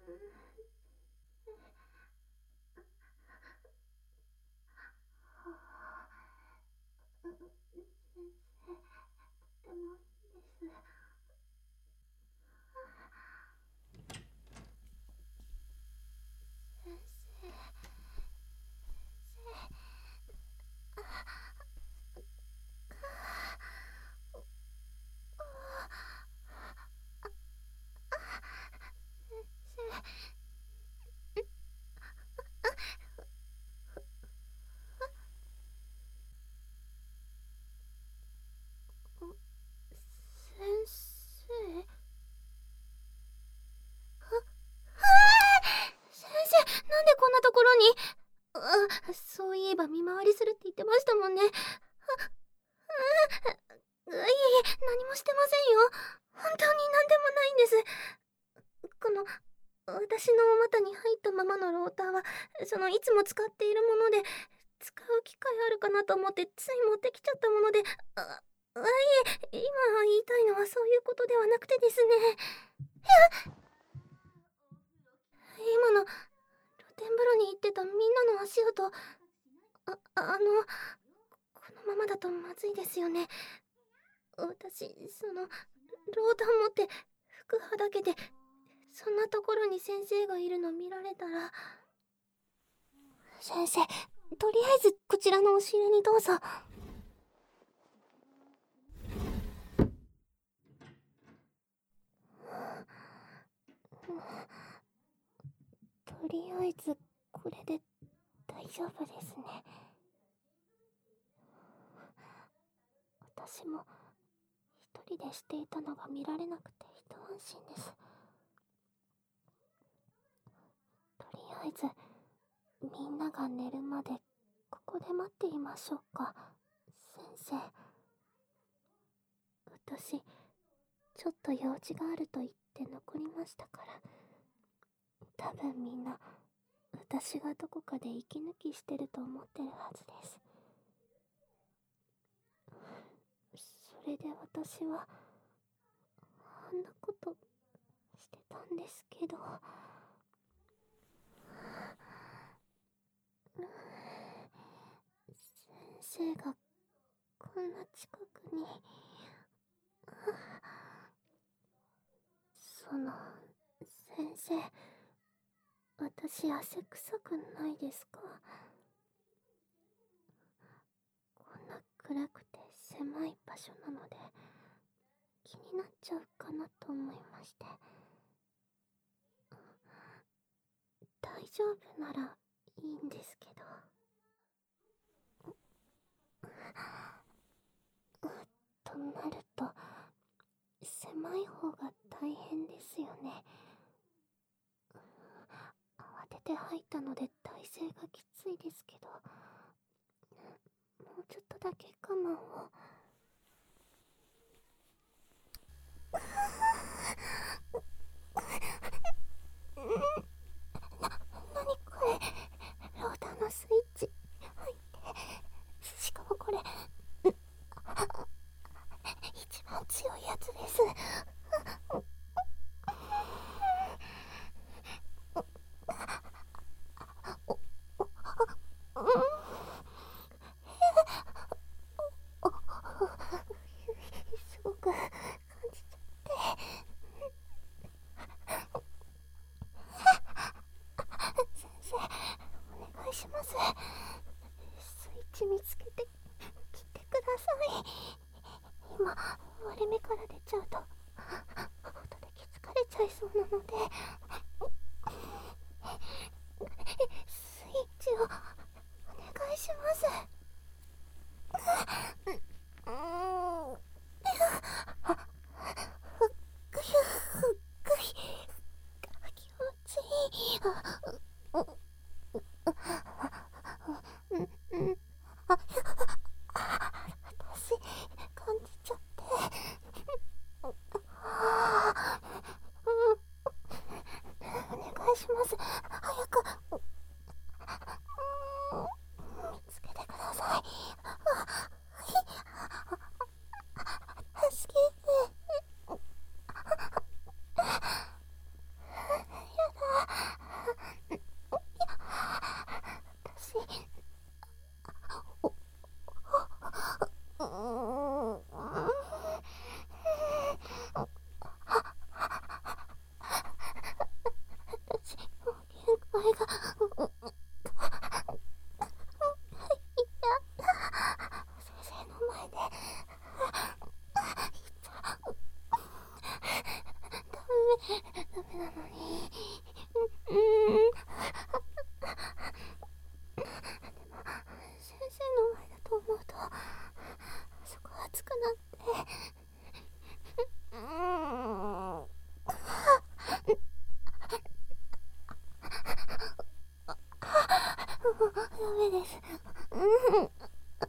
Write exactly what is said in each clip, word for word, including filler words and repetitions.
なんでこんなところに。あ、そういえば見回りするって言ってましたもんね。あ、う、う、いえいえ、何もしてませんよ。本当に何でもないんです。この、私のお股に入ったままのローターは、そのいつも使っているもので、使う機会あるかなと思ってつい持ってきちゃったもので、あ、あ、いえ、今言いたいのはそういうことではなくてですね。今の露天風呂に行ってたみんなの足音、あ、あの、このままだとまずいですよね。私、その、ローター持って服はだけて、そんなところに先生がいるの見られたら。先生、とりあえずこちらの押し入れにどうぞ。とりあえずこれで大丈夫ですね。私も一人でしていたのが見られなくて一安心です。とりあえずみんなが寝るまでここで待っていましょうか。先生、私ちょっと用事があると言って残りましたから、多分みんな私がどこかで息抜きしてると思ってるはずです。それで私はあんなことしてたんですけど、先生がこんな近くに。その、先生、私汗臭くないですか？こんな暗くて狭い場所なので気になっちゃうかなと思いまして。大丈夫ならいいんですけど。となると狭い方が大変ですよね。慌てて入ったので体勢がきついですけど、もうちょっとだけ我慢を。な、なにこれ。ローターのスイッチ入って、しかもこれ一番強いやつです。すごく感じちゃって。先生、お願いします。スイッチ見つけて切ってください。今割れ目から出ちゃうと音で気づかれちゃいそうなので、スイッチをお願いします。うーん、ふっくひゅふっくひ、気持ちいい。あ、うん、うん、あ、私感じちゃって。お願いします。早く見つけてくだ熱くなって、うーん、ダメです。うん。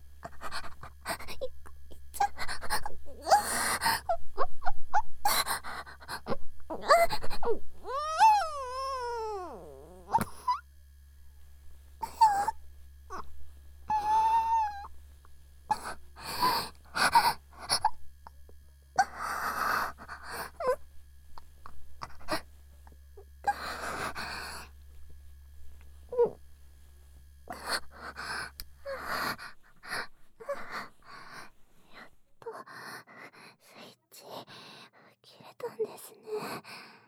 スイッチ切れたんですね。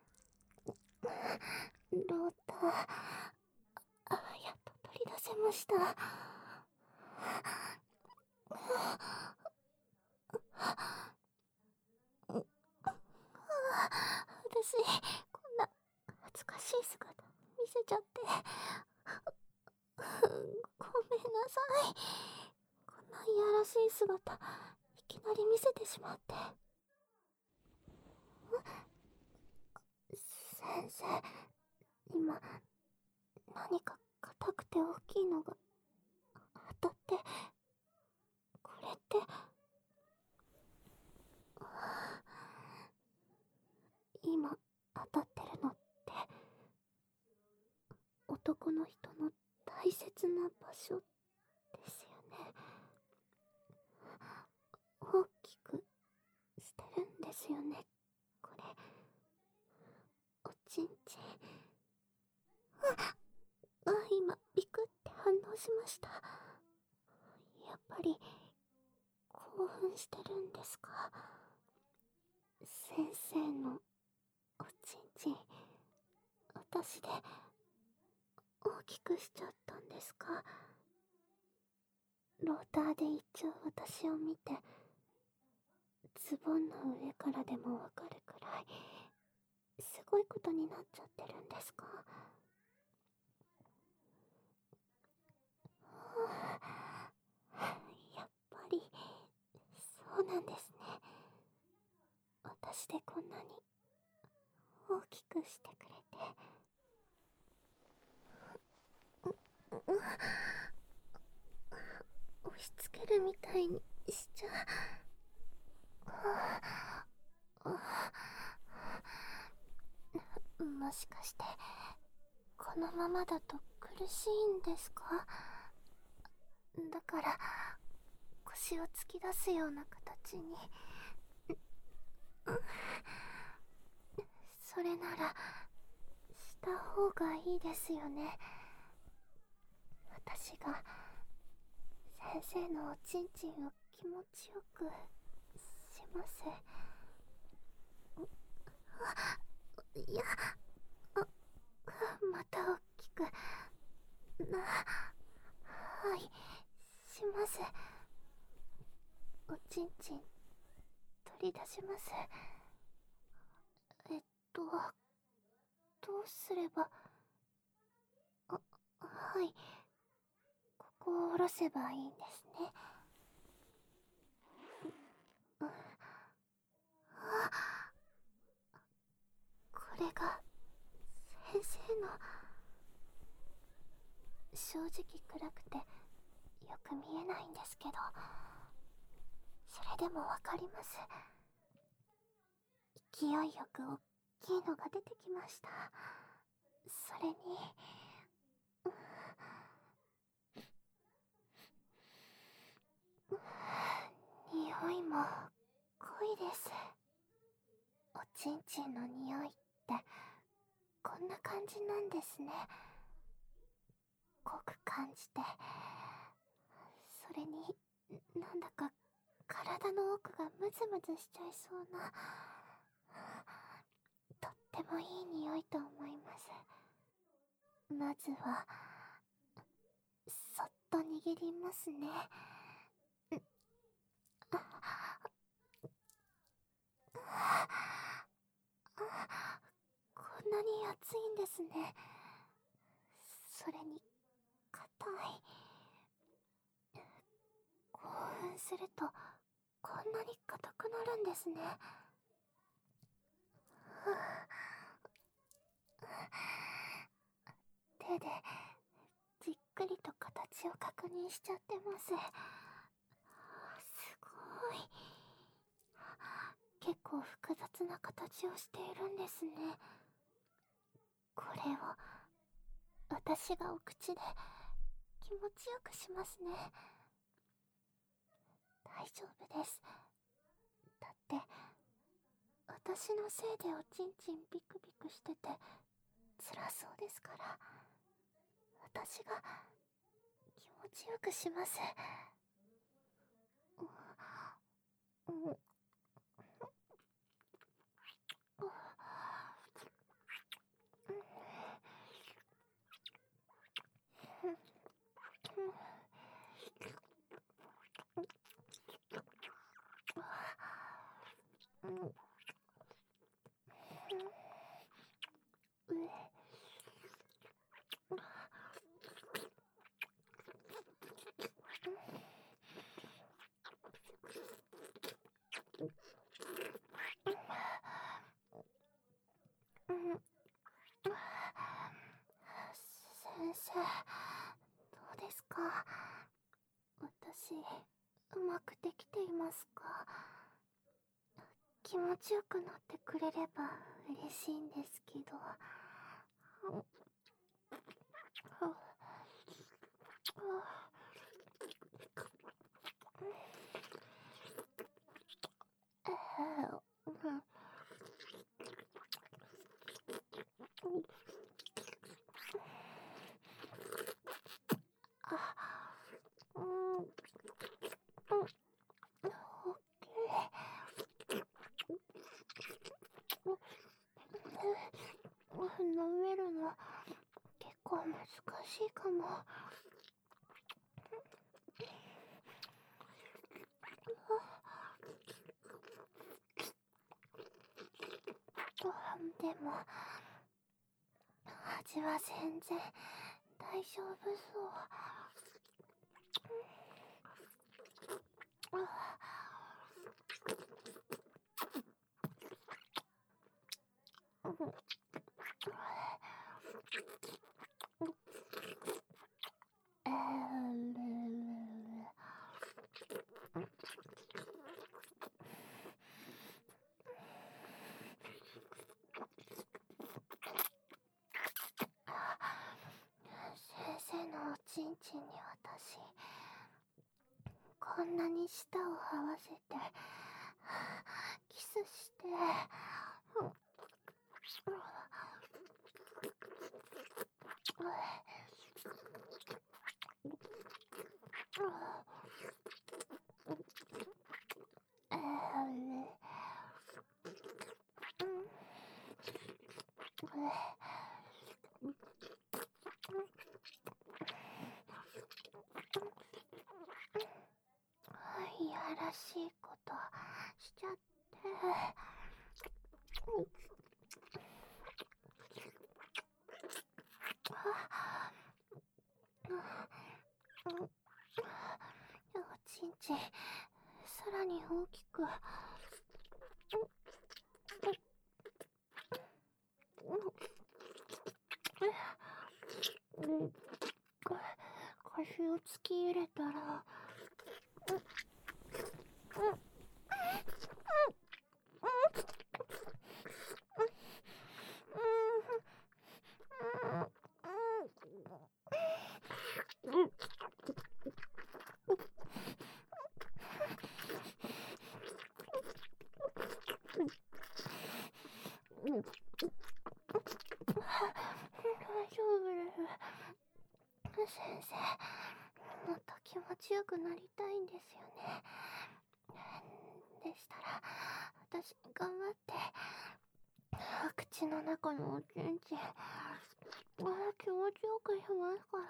ローター、あ、やっと取り出せました。私、こんな恥ずかしい姿見せちゃって、ごめんなさい。こんないやらしい姿いきなり見せてしまって。先生、今何か硬くて大きいのが当たって、これって、今当たってるのって男の人の大切な場所ですよね。大きくしてるんですよね、これ。おちんちん。あ、今ビクって反応しました。やっぱり興奮してるんですか？先生のおちんちん、私で大きくしちゃったんですか？ローターで一応私を見て、ズボンの上からでもわかるくらいすごいことになっちゃってるんですか？やっぱりそうなんですね。私でこんなに大きくしてくれて。押し付けるみたいにしちゃう。もしかしてこのままだと苦しいんですか？だから腰を突き出すような形に。それならした方がいいですよね。私が先生のおちんちんを気持ちよくします。いや、また大きくな、はい、します。おちんちん取り出します。えっとどうすれば、あ、はい、ここを下ろせばいいんですね。うん、あ、これが先生の。正直暗くてよく見えないんですけど、それでもわかります。勢いよく大きいのが出てきました。それに、匂いも濃いです。おちんちんの匂いってこんな感じなんですね。濃く感じて、それになんだか体の奥がムズムズしちゃいそうな、とってもいい匂いと思います。まずはそっと握りますね。こんなに熱いんですね。それに硬い。興奮するとこんなに硬くなるんですね。手でじっくりと形を確認しちゃってます。すごい。結構複雑な形をしているんですね。これを私がお口で気持ちよくしますね。大丈夫です。だって私のせいでおちんちんビクビクしてて辛そうですから、私が気持ちよくします。うん、うん、うん、先生、どうですか？私、うまくできていますか？気持ちよくなってくれれば嬉しいんですけど。うん、オッケー。舐めるの結構難しいかも。でも味は全然大丈夫そう。先生のおちんちんに私こんなに舌を合わせてキスして、いやらしいことしちゃって。おちんちんさらに大きく。腰を突き入れたら、大丈夫です。先生、もっと気持ちよくなりたいんですよね。でしたら私頑張って口の中のおちんちん気持ちよくしますから。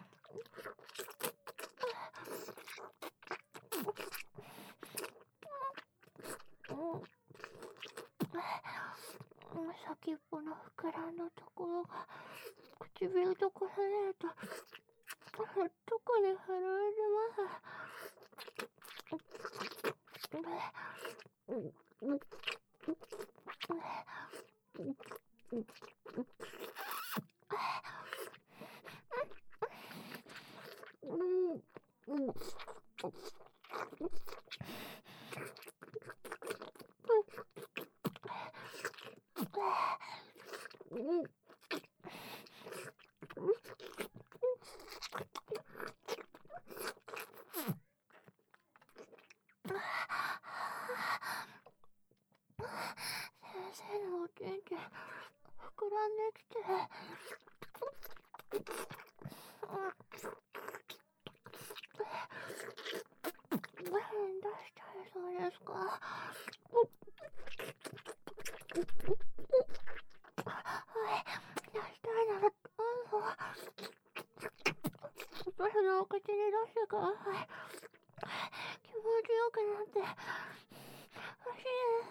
先っぽの膨らんだところが唇と重ねると特に震えてます。 生のおちんちん膨らんできて、ご飯出しちゃいそうですか？はい、出したいならどうぞ。私のお口に出してください。気持ちよくなって欲しいです。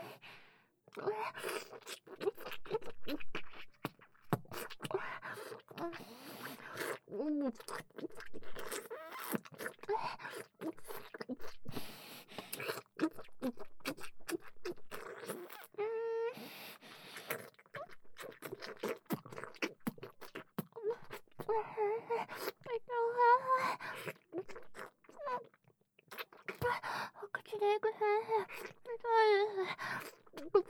お口で行く先生、痛いです。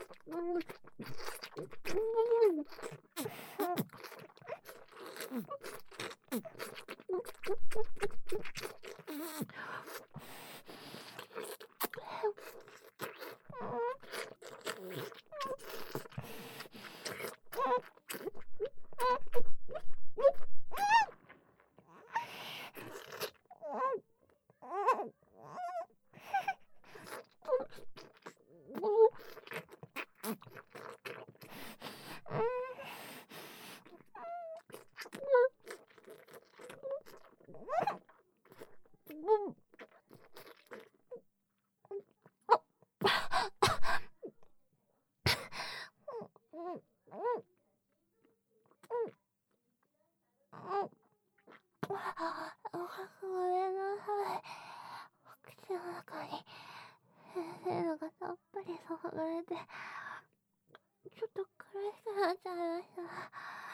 ごめんなさい。お口の中に先生のがさっぱり注がれて、ちょっと苦しくなっちゃいました。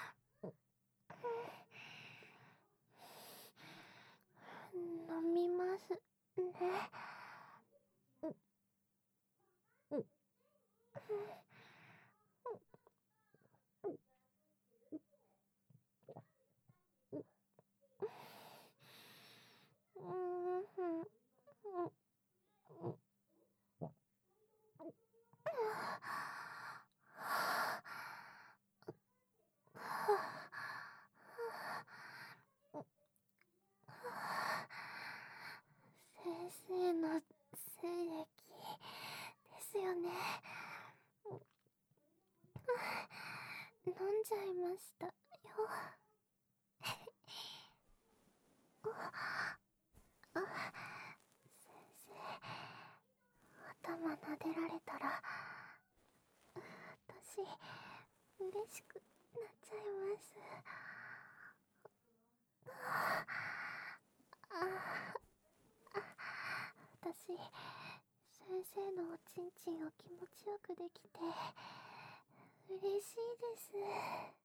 飲みますね。先生の精液ですよね。飲んじゃいましたよ。先生、頭撫でられたら私嬉しくなっちゃいます。私、先生のおちんちんを気持ちよくできて嬉しいです。